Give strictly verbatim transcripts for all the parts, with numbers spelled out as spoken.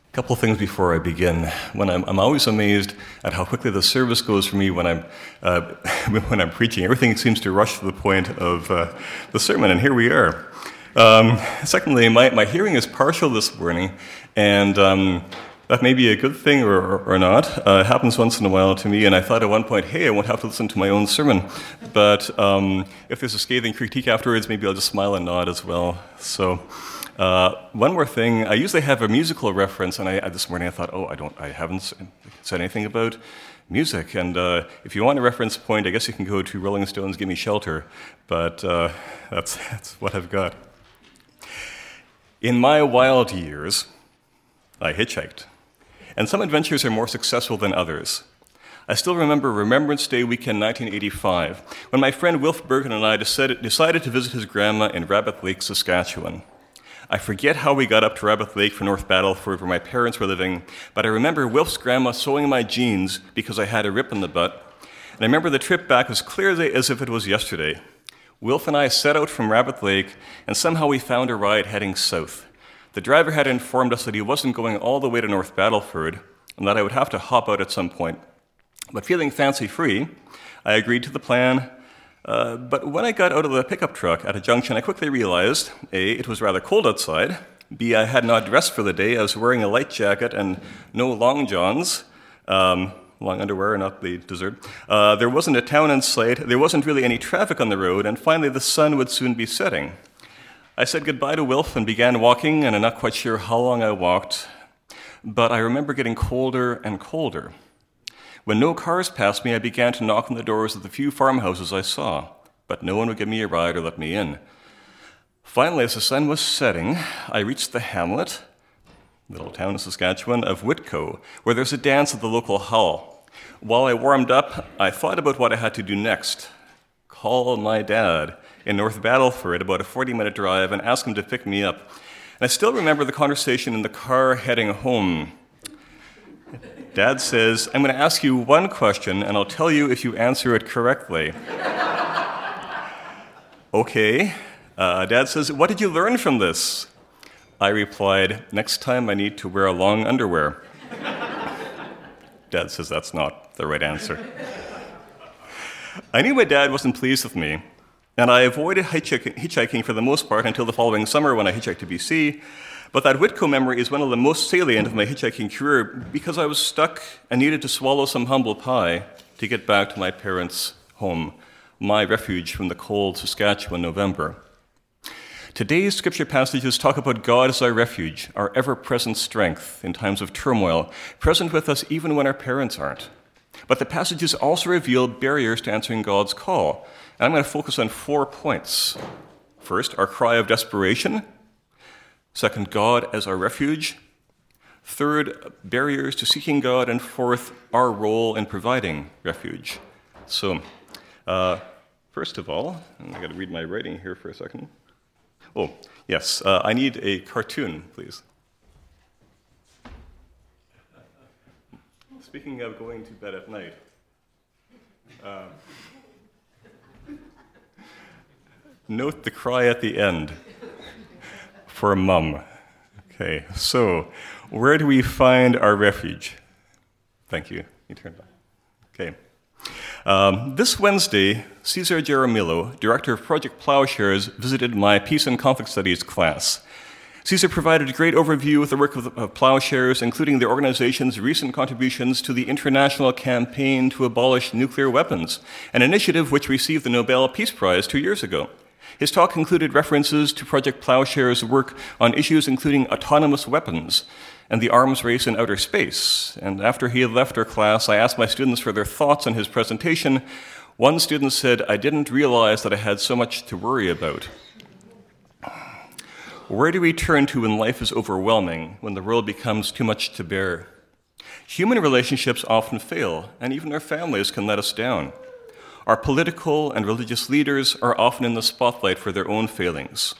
A couple of things before I begin. When I'm, I'm always amazed at how quickly the service goes for me when I'm uh, when I'm preaching. Everything seems to rush to the point of uh, the sermon, and here we are. Um, secondly, my, my hearing is partial this morning, and um, that may be a good thing or, or, or not. Uh, it happens once in a while to me, and I thought at one point, hey, I won't have to listen to my own sermon. But um, if there's a scathing critique afterwards, maybe I'll just smile and nod as well. So. Uh, one more thing, I usually have a musical reference, and I, this morning I thought, oh, I don't, I haven't said anything about music. And uh, if you want a reference point, I guess you can go to Rolling Stones' "Gimme Shelter," but uh, that's, that's what I've got. In my wild years, I hitchhiked, and some adventures are more successful than others. I still remember Remembrance Day weekend nineteen eighty-five, when my friend Wilf Bergen and I decided, decided to visit his grandma in Rabbit Lake, Saskatchewan. I forget how we got up to Rabbit Lake from North Battleford, where my parents were living, but I remember Wilf's grandma sewing my jeans because I had a rip in the butt, and I remember the trip back as clearly as if it was yesterday. Wilf and I set out from Rabbit Lake, and somehow we found a ride heading south. The driver had informed us that he wasn't going all the way to North Battleford, and that I would have to hop out at some point. But feeling fancy-free, I agreed to the plan. Uh, but when I got out of the pickup truck at a junction, I quickly realized, A, it was rather cold outside, B, I had not dressed for the day. I was wearing a light jacket and no long johns, um, long underwear, not the dessert. Uh, there wasn't a town in sight, there wasn't really any traffic on the road, and finally the sun would soon be setting. I said goodbye to Wilf and began walking, and I'm not quite sure how long I walked, but I remember getting colder and colder. When no cars passed me, I began to knock on the doors of the few farmhouses I saw, but no one would give me a ride or let me in. Finally, as the sun was setting, I reached the hamlet, little town in Saskatchewan, of Whitcoe, where there's a dance at the local hall. While I warmed up, I thought about what I had to do next. Call my dad in North Battleford, about a forty-minute drive, and ask him to pick me up. And I still remember the conversation in the car heading home. Dad says, I'm going to ask you one question, and I'll tell you if you answer it correctly. Okay. Uh, Dad says, what did you learn from this? I replied, next time I need to wear long underwear. Dad says that's not the right answer. I knew my dad wasn't pleased with me, and I avoided hitchhiking for the most part until the following summer when I hitchhiked to B C. But that Whitcoe memory is one of the most salient of my hitchhiking career because I was stuck and needed to swallow some humble pie to get back to my parents' home, my refuge from the cold Saskatchewan November. Today's scripture passages talk about God as our refuge, our ever-present strength in times of turmoil, present with us even when our parents aren't. But the passages also reveal barriers to answering God's call. And I'm going to focus on four points. First, our cry of desperation. Second, God as our refuge. Third, barriers to seeking God. And fourth, our role in providing refuge. So, uh, first of all, I've got to read my writing here for a second. Oh, yes, uh, I need a cartoon, please. Speaking of going to bed at night, uh, note the cry at the end. For mum. Okay, so where do we find our refuge? Thank you. You turned on. Okay. Um, this Wednesday, Cesar Jaramillo, director of Project Plowshares, visited my Peace and Conflict Studies class. Cesar provided a great overview of the work of, of Plowshares, including the organization's recent contributions to the international campaign to abolish nuclear weapons, an initiative which received the Nobel Peace Prize two years ago. His talk included references to Project Plowshare's work on issues including autonomous weapons and the arms race in outer space. And after he had left our class, I asked my students for their thoughts on his presentation. One student said, I didn't realize that I had so much to worry about. Where do we turn to when life is overwhelming, when the world becomes too much to bear? Human relationships often fail, and even our families can let us down. Our political and religious leaders are often in the spotlight for their own failings.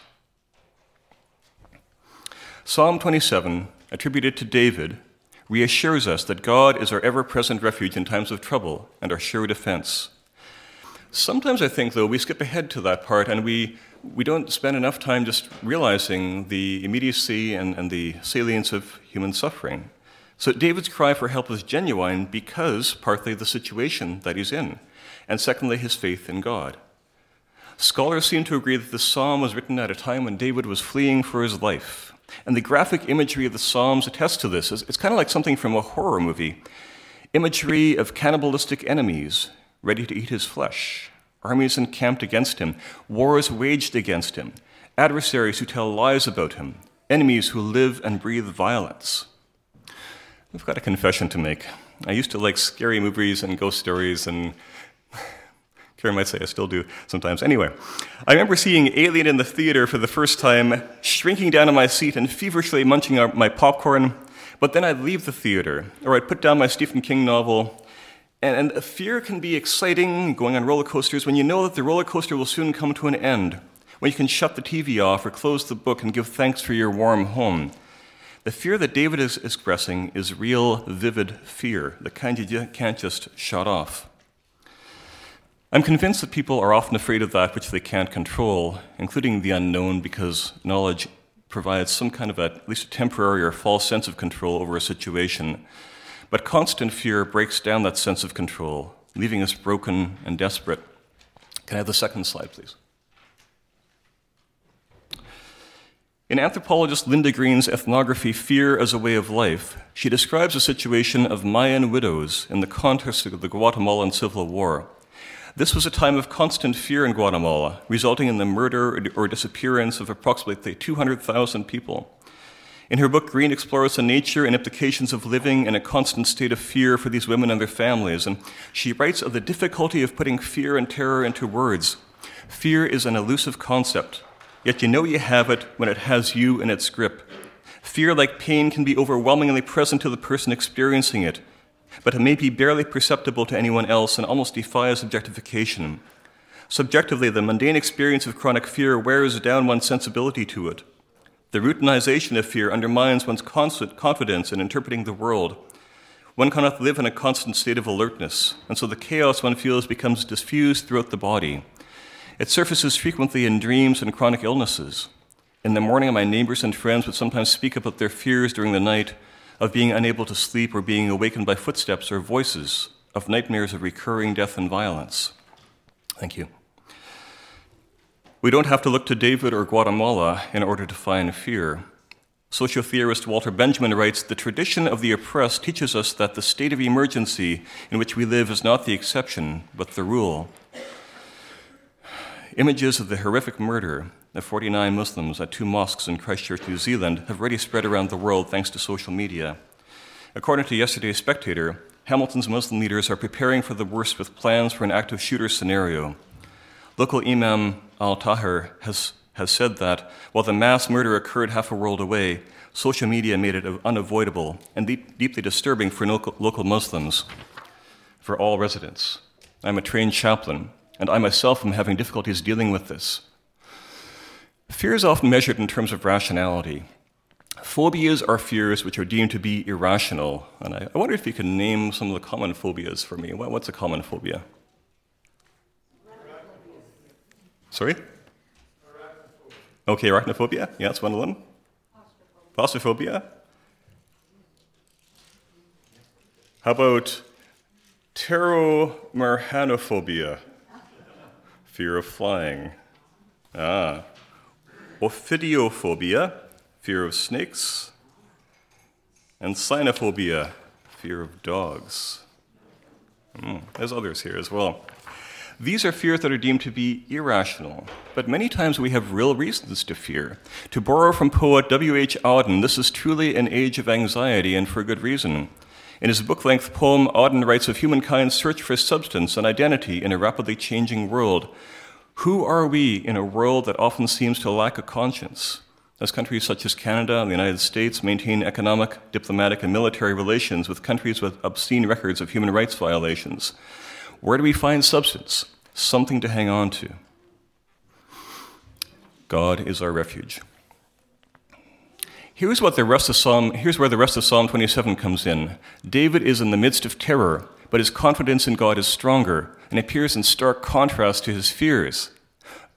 Psalm twenty-seven, attributed to David, reassures us that God is our ever-present refuge in times of trouble and our sure defense. Sometimes I think, though, we skip ahead to that part and we we don't spend enough time just realizing the immediacy and, and the salience of human suffering. So David's cry for help is genuine because partly the situation that he's in, and secondly, his faith in God. Scholars seem to agree that the psalm was written at a time when David was fleeing for his life. And the graphic imagery of the Psalms attests to this. It's kind of like something from a horror movie. Imagery of cannibalistic enemies ready to eat his flesh, armies encamped against him, wars waged against him, adversaries who tell lies about him, enemies who live and breathe violence. I've got a confession to make. I used to like scary movies and ghost stories, and Karen might say I still do sometimes. Anyway, I remember seeing Alien in the theater for the first time, shrinking down in my seat and feverishly munching my popcorn, but then I'd leave the theater, or I'd put down my Stephen King novel, and, and fear can be exciting, going on roller coasters, when you know that the roller coaster will soon come to an end, when you can shut the T V off or close the book and give thanks for your warm home. The fear that David is expressing is real, vivid fear, the kind you can't just shut off. I'm convinced that people are often afraid of that which they can't control, including the unknown, because knowledge provides some kind of a, at least a temporary or false sense of control over a situation. But constant fear breaks down that sense of control, leaving us broken and desperate. Can I have the second slide, please? In anthropologist Linda Green's ethnography, Fear as a Way of Life, she describes a situation of Mayan widows in the context of the Guatemalan Civil War. This was a time of constant fear in Guatemala, resulting in the murder or disappearance of approximately two hundred thousand people. In her book, Green explores the nature and implications of living in a constant state of fear for these women and their families, and she writes of the difficulty of putting fear and terror into words. Fear is an elusive concept, yet you know you have it when it has you in its grip. Fear, like pain, can be overwhelmingly present to the person experiencing it, but it may be barely perceptible to anyone else and almost defies objectification. Subjectively, the mundane experience of chronic fear wears down one's sensibility to it. The routinization of fear undermines one's constant confidence in interpreting the world. One cannot live in a constant state of alertness, and so the chaos one feels becomes diffused throughout the body. It surfaces frequently in dreams and chronic illnesses. In the morning, my neighbors and friends would sometimes speak about their fears during the night, of being unable to sleep or being awakened by footsteps or voices, of nightmares of recurring death and violence. Thank you. We don't have to look to David or Guatemala in order to find fear. Sociotheorist Walter Benjamin writes, "The tradition of the oppressed teaches us that the state of emergency in which we live is not the exception, but the rule." Images of the horrific murder of forty-nine Muslims at two mosques in Christchurch, New Zealand, have already spread around the world thanks to social media. According to yesterday's Spectator, Hamilton's Muslim leaders are preparing for the worst with plans for an active shooter scenario. Local Imam al-Tahir has, has said that while the mass murder occurred half a world away, social media made it unavoidable and deep, deeply disturbing for local, local Muslims, for all residents. I'm a trained chaplain, and I myself am having difficulties dealing with this. Fear is often measured in terms of rationality. Phobias are fears which are deemed to be irrational. And I, I wonder if you can name some of the common phobias for me. What, what's a common phobia? Sorry? Arachnophobia. Okay, arachnophobia. Yeah, that's one of them. Claustrophobia. How about pteromerhanophobia? Fear of flying. Ah. Ophidiophobia, fear of snakes, and cynophobia, fear of dogs. Mm, there's others here as well. These are fears that are deemed to be irrational, but many times we have real reasons to fear. To borrow from poet W H Auden, this is truly an age of anxiety, and for good reason. In his book-length poem, Auden writes of humankind's search for substance and identity in a rapidly changing world. Who are we in a world that often seems to lack a conscience? As countries such as Canada and the United States maintain economic, diplomatic, and military relations with countries with obscene records of human rights violations, where do we find substance, something to hang on to? God is our refuge. Here's what the rest of Psalm, here's where the rest of Psalm twenty-seven comes in. David is in the midst of terror, but his confidence in God is stronger and appears in stark contrast to his fears.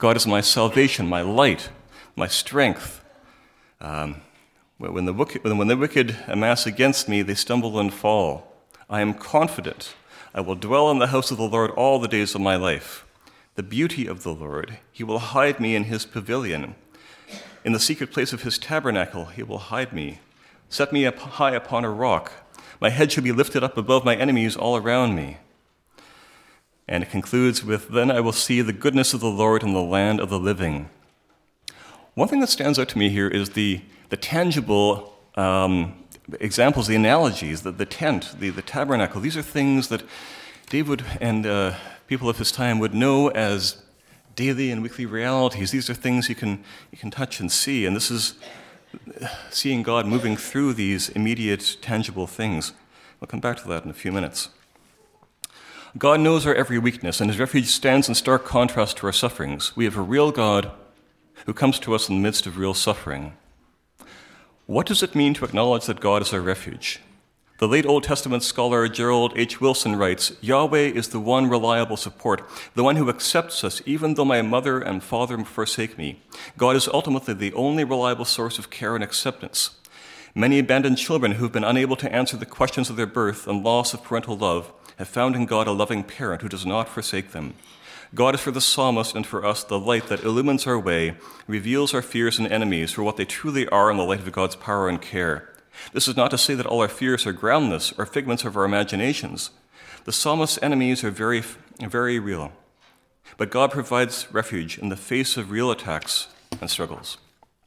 God is my salvation, my light, my strength. Um, when, the wicked, when the wicked amass against me, they stumble and fall. I am confident. I will dwell in the house of the Lord all the days of my life. The beauty of the Lord, he will hide me in his pavilion. In the secret place of his tabernacle, he will hide me. Set me up high upon a rock. My head shall be lifted up above my enemies all around me. And it concludes with, then I will see the goodness of the Lord in the land of the living. One thing that stands out to me here is the, the tangible um, examples, the analogies, the, the tent, the, the tabernacle. These are things that David and uh, people of his time would know as daily and weekly realities. These are things you can, you can touch and see. And this is seeing God moving through these immediate, tangible things. We'll come back to that in a few minutes. God knows our every weakness, and his refuge stands in stark contrast to our sufferings. We have a real God who comes to us in the midst of real suffering. What does it mean to acknowledge that God is our refuge? The late Old Testament scholar Gerald H. Wilson writes, Yahweh is the one reliable support, the one who accepts us even though my mother and father forsake me. God is ultimately the only reliable source of care and acceptance. Many abandoned children who have been unable to answer the questions of their birth and loss of parental love have found in God a loving parent who does not forsake them. God is for the psalmist and for us the light that illumines our way, reveals our fears and enemies for what they truly are in the light of God's power and care. This is not to say that all our fears are groundless or figments of our imaginations. The psalmist's enemies are very, very real. But God provides refuge in the face of real attacks and struggles.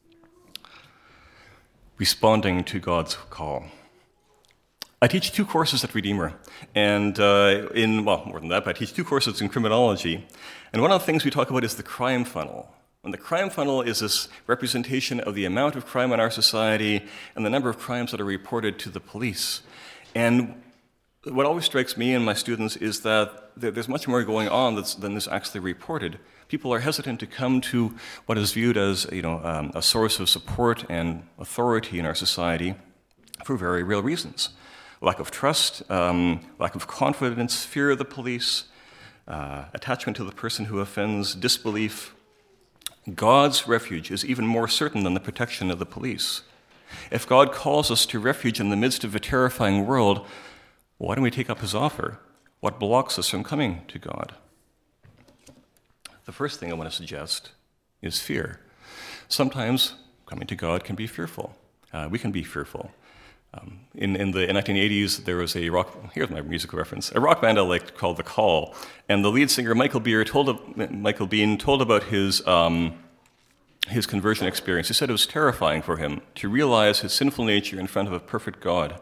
Responding to God's call. I teach two courses at Redeemer, and uh, in, well, more than that, but I teach two courses in criminology, and one of the things we talk about is the crime funnel. And the crime funnel is this representation of the amount of crime in our society and the number of crimes that are reported to the police. And what always strikes me and my students is that there's much more going on that's, than is actually reported. People are hesitant to come to what is viewed as, you know, um, a source of support and authority in our society for very real reasons. Lack of trust, um, lack of confidence, fear of the police, uh, attachment to the person who offends, disbelief. God's refuge is even more certain than the protection of the police. If God calls us to refuge in the midst of a terrifying world, why don't we take up his offer? What blocks us from coming to God? The first thing I want to suggest is fear. Sometimes coming to God can be fearful. Uh, we can be fearful. Um, in, in the in nineteen eighties, there was a rock, here's my musical reference, a rock band I liked called The Call, and the lead singer, Michael Beer, told, Michael Bean, told about his, um, his conversion experience. He said it was terrifying for him to realize his sinful nature in front of a perfect God.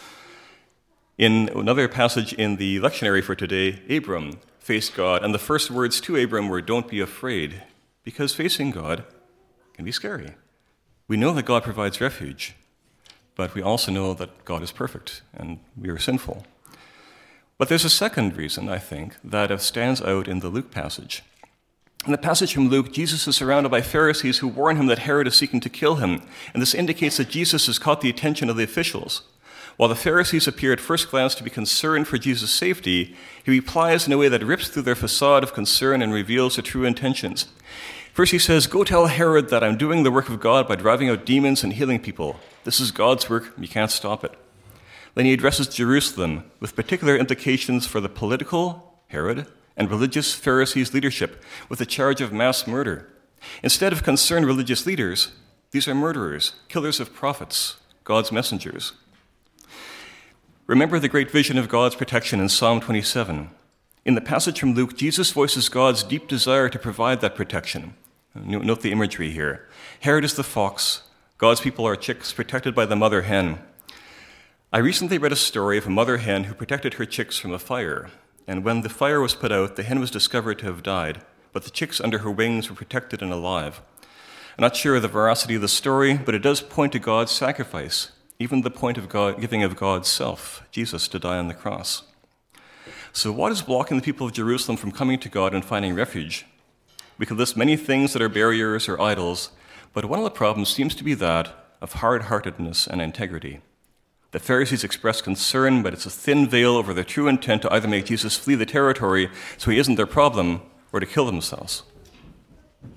In another passage in the lectionary for today, Abram faced God, and the first words to Abram were, "Don't be afraid," because facing God can be scary. We know that God provides refuge, but we also know that God is perfect and we are sinful. But there's a second reason, I think, that stands out in the Luke passage. In the passage from Luke, Jesus is surrounded by Pharisees who warn him that Herod is seeking to kill him, and this indicates that Jesus has caught the attention of the officials. While the Pharisees appear at first glance to be concerned for Jesus' safety, he replies in a way that rips through their facade of concern and reveals their true intentions. First he says, "Go tell Herod that I'm doing the work of God by driving out demons and healing people. This is God's work, you can't stop it." Then he addresses Jerusalem with particular implications for the political, Herod, and religious Pharisees' leadership with the charge of mass murder. Instead of concerned religious leaders, these are murderers, killers of prophets, God's messengers. Remember the great vision of God's protection in Psalm twenty-seven. In the passage from Luke, Jesus voices God's deep desire to provide that protection. Note the imagery here. Herod is the fox. God's people are chicks protected by the mother hen. I recently read a story of a mother hen who protected her chicks from a fire. And when the fire was put out, the hen was discovered to have died, but the chicks under her wings were protected and alive. I'm not sure of the veracity of the story, but it does point to God's sacrifice, even the point of God, giving of God's self, Jesus, to die on the cross. So what is blocking the people of Jerusalem from coming to God and finding refuge? We could list many things that are barriers or idols, but one of the problems seems to be that of hard-heartedness and integrity. The Pharisees express concern, but it's a thin veil over their true intent to either make Jesus flee the territory so he isn't their problem, or to kill themselves.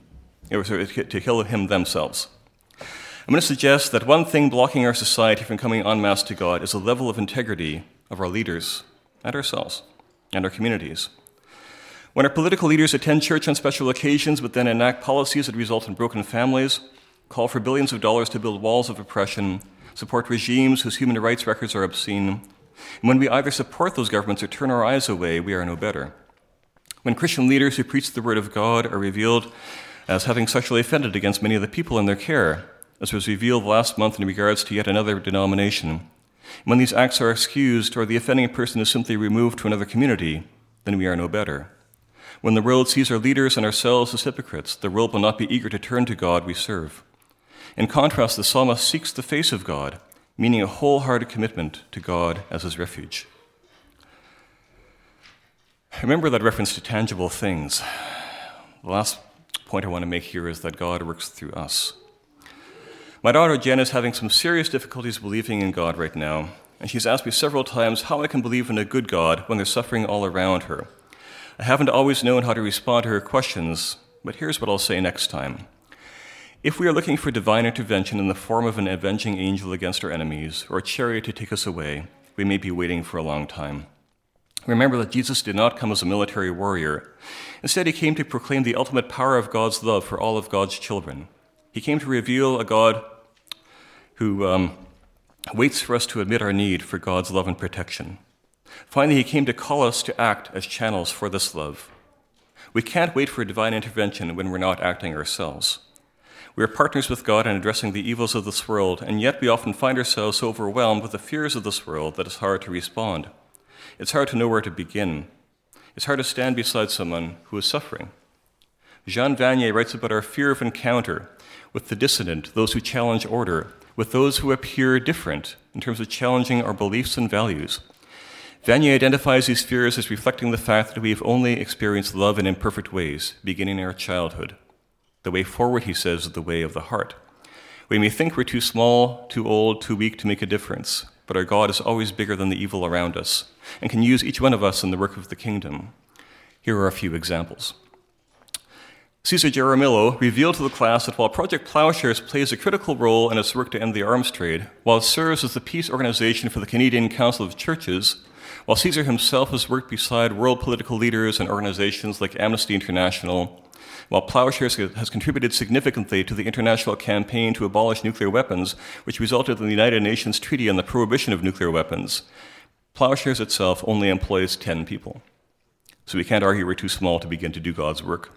or to kill him themselves. I'm going to suggest that one thing blocking our society from coming en masse to God is the level of integrity of our leaders and ourselves and our communities. When our political leaders attend church on special occasions but then enact policies that result in broken families, call for billions of dollars to build walls of oppression, support regimes whose human rights records are obscene, and when we either support those governments or turn our eyes away, we are no better. When Christian leaders who preach the word of God are revealed as having sexually offended against many of the people in their care, as was revealed last month in regards to yet another denomination, when these acts are excused or the offending person is simply removed to another community, then we are no better. When the world sees our leaders and ourselves as hypocrites, the world will not be eager to turn to God we serve. In contrast, the psalmist seeks the face of God, meaning a wholehearted commitment to God as his refuge. Remember that reference to tangible things. The last point I want to make here is that God works through us. My daughter Jen is having some serious difficulties believing in God right now, and she's asked me several times how I can believe in a good God when there's suffering all around her. I haven't always known how to respond to her questions, but here's what I'll say next time. If we are looking for divine intervention in the form of an avenging angel against our enemies, or a chariot to take us away, we may be waiting for a long time. Remember that Jesus did not come as a military warrior. Instead, he came to proclaim the ultimate power of God's love for all of God's children. He came to reveal a God who um, waits for us to admit our need for God's love and protection. Finally, he came to call us to act as channels for this love. We can't wait for divine intervention when we're not acting ourselves. We are partners with God in addressing the evils of this world, and yet we often find ourselves so overwhelmed with the fears of this world that it's hard to respond. It's hard to know where to begin. It's hard to stand beside someone who is suffering. Jean Vanier writes about our fear of encounter with the dissident, those who challenge order, with those who appear different in terms of challenging our beliefs and values. Vanier identifies these fears as reflecting the fact that we have only experienced love in imperfect ways, beginning in our childhood. The way forward, he says, is the way of the heart. We may think we're too small, too old, too weak to make a difference, but our God is always bigger than the evil around us and can use each one of us in the work of the kingdom. Here are a few examples. Cesar Jaramillo revealed to the class that while Project Plowshares plays a critical role in its work to end the arms trade, while it serves as the peace organization for the Canadian Council of Churches, while Cesar himself has worked beside world political leaders and organizations like Amnesty International, while Plowshares has contributed significantly to the international campaign to abolish nuclear weapons, which resulted in the United Nations Treaty on the Prohibition of Nuclear Weapons, Plowshares itself only employs ten people. So we can't argue we're too small to begin to do God's work.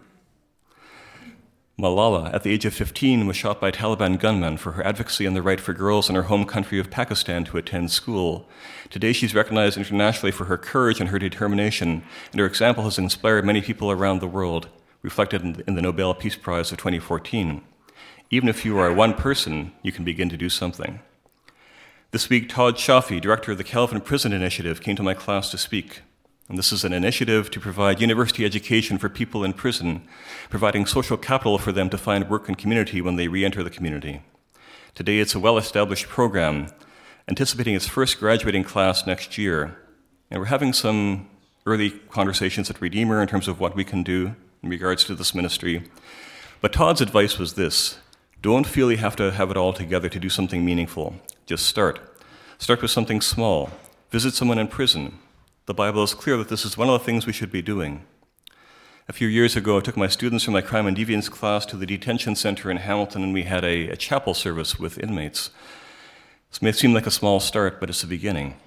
Malala, at the age of fifteen, was shot by Taliban gunmen for her advocacy and the right for girls in her home country of Pakistan to attend school. Today, she's recognized internationally for her courage and her determination, and her example has inspired many people around the world, reflected in the Nobel Peace Prize of twenty fourteen. Even if you are one person, you can begin to do something. This week, Todd Shafi, director of the Calvin Prison Initiative, came to my class to speak. And this is an initiative to provide university education for people in prison, providing social capital for them to find work and community when they re-enter the community. Today, it's a well-established program, anticipating its first graduating class next year. And we're having some early conversations at Redeemer in terms of what we can do in regards to this ministry. But Todd's advice was this: don't feel you have to have it all together to do something meaningful. Just start. Start with something small. Visit someone in prison. The Bible is clear that this is one of the things we should be doing. A few years ago, I took my students from my crime and deviance class to the detention center in Hamilton, and we had a, a chapel service with inmates. This may seem like a small start, but it's the beginning.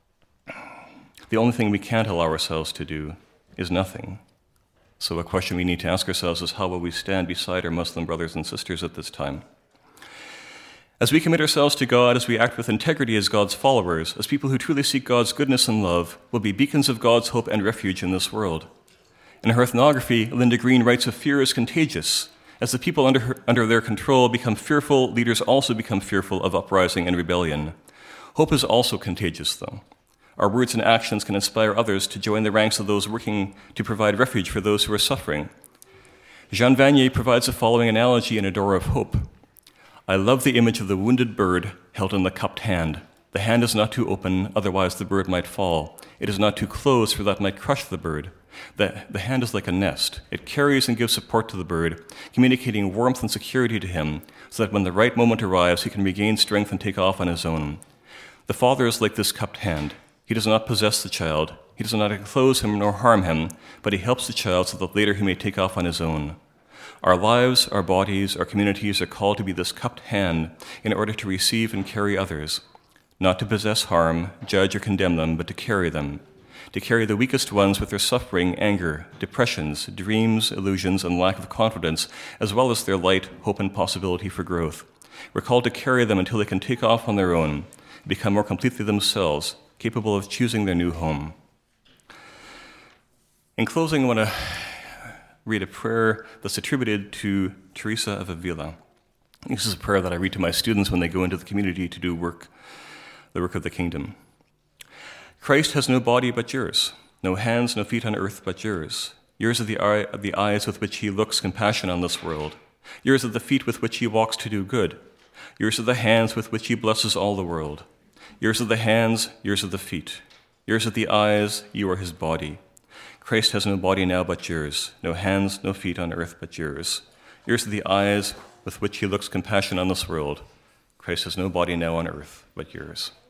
The only thing we can't allow ourselves to do is nothing. So a question we need to ask ourselves is, how will we stand beside our Muslim brothers and sisters at this time? As we commit ourselves to God, as we act with integrity as God's followers, as people who truly seek God's goodness and love, we'll be beacons of God's hope and refuge in this world. In her ethnography, Linda Green writes of fear is contagious. As the people under, her, under their control become fearful, leaders also become fearful of uprising and rebellion. Hope is also contagious, though. Our words and actions can inspire others to join the ranks of those working to provide refuge for those who are suffering. Jean Vanier provides the following analogy in A Door of Hope. I love the image of the wounded bird held in the cupped hand. The hand is not too open, otherwise the bird might fall. It is not too closed, for that might crush the bird. The, the hand is like a nest. It carries and gives support to the bird, communicating warmth and security to him, so that when the right moment arrives, he can regain strength and take off on his own. The father is like this cupped hand. He does not possess the child. He does not enclose him nor harm him, but he helps the child so that later he may take off on his own. Our lives, our bodies, our communities are called to be this cupped hand in order to receive and carry others, not to possess harm, judge, or condemn them, but to carry them, to carry the weakest ones with their suffering, anger, depressions, dreams, illusions, and lack of confidence, as well as their light, hope, and possibility for growth. We're called to carry them until they can take off on their own, become more completely themselves, capable of choosing their new home. In closing, I want to read a prayer that's attributed to Teresa of Avila. This is a prayer that I read to my students when they go into the community to do work, the work of the kingdom. Christ has no body but yours, no hands, no feet on earth but yours. Yours are the, eye, the eyes with which he looks compassion on this world. Yours are the feet with which he walks to do good. Yours are the hands with which he blesses all the world. Yours are the hands, yours are the feet. Yours are the eyes, you are his body. Christ has no body now but yours, no hands, no feet on earth but yours. Yours are the eyes with which he looks compassion on this world. Christ has no body now on earth but yours.